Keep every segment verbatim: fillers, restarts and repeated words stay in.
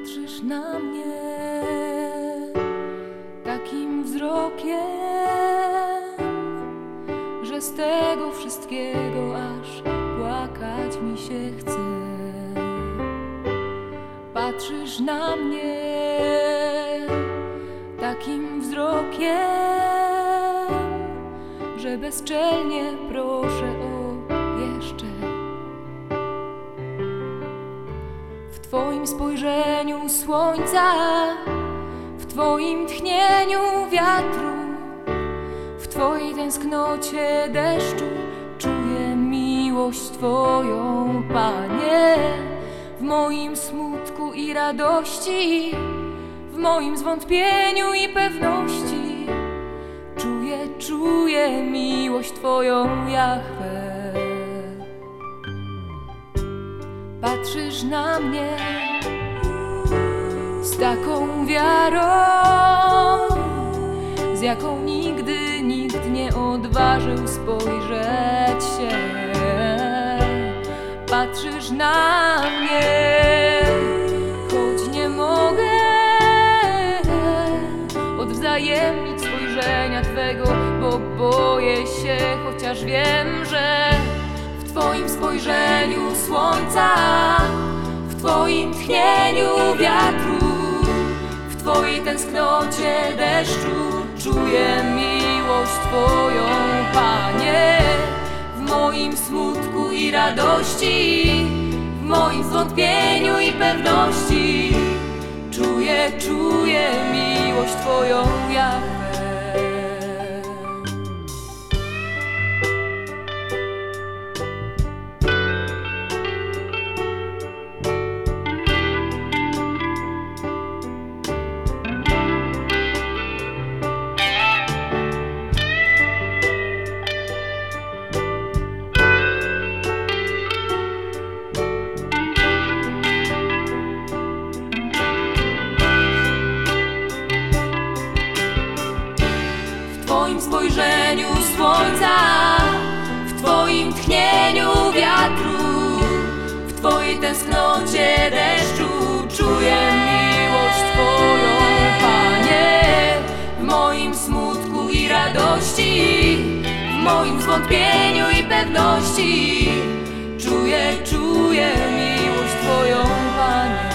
Patrzysz na mnie takim wzrokiem, że z tego wszystkiego aż płakać mi się chce. Patrzysz na mnie takim wzrokiem, że bezczelnie proszę o jeszcze. W Twoim spojrzeniu słońca, w Twoim tchnieniu wiatru, w Twojej tęsknocie deszczu czuję miłość Twoją, Panie. W moim smutku i radości, w moim zwątpieniu i pewności czuję, czuję miłość Twoją, Jahwe. Patrzysz na mnie z taką wiarą, z jaką nigdy nikt nie odważył spojrzeć się. Patrzysz na mnie, choć nie mogę odwzajemnić spojrzenia Twego, bo boję się, chociaż wiem, że w Twoim spojrzeniu słońca, w Twoim tchnieniu wiatru, w Twojej tęsknocie deszczu czuję miłość Twoją, Panie. W moim smutku i radości, w moim zwątpieniu i pewności czuję, czuję miłość Twoją, Jahwe. W Twoim spojrzeniu słońca, w Twoim tchnieniu wiatru, w Twojej tęsknocie deszczu czuję miłość Twoją, Panie. W moim smutku i radości, w moim zwątpieniu i pewności czuję, czuję miłość Twoją, Panie.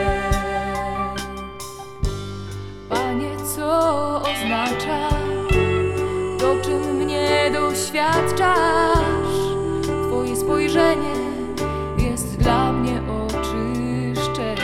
Panie, co oznacza to, czym mnie doświadczasz? Twoje spojrzenie jest dla mnie oczyszczeniem.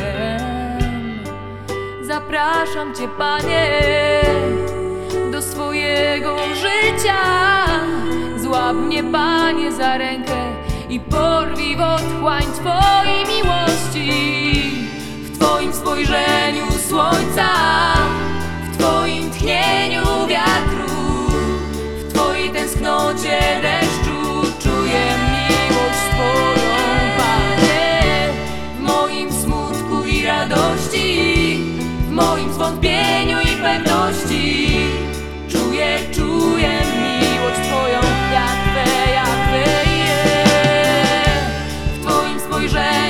Zapraszam Cię, Panie, do swojego życia. Złap mnie, Panie, za rękę i porwij w otchłań Twojej miłości. W Twoim spojrzeniu słońca, w Twoim tchnieniu wiatru, w Twojej tęsknocie deszczu czuję miłość Twoją, Panie. W moim smutku i radości, w moim zwątpieniu i pewności czuję, czuję miłość Twoją, Jahwe, Jahwe, yeah. W Twoim spojrzeniu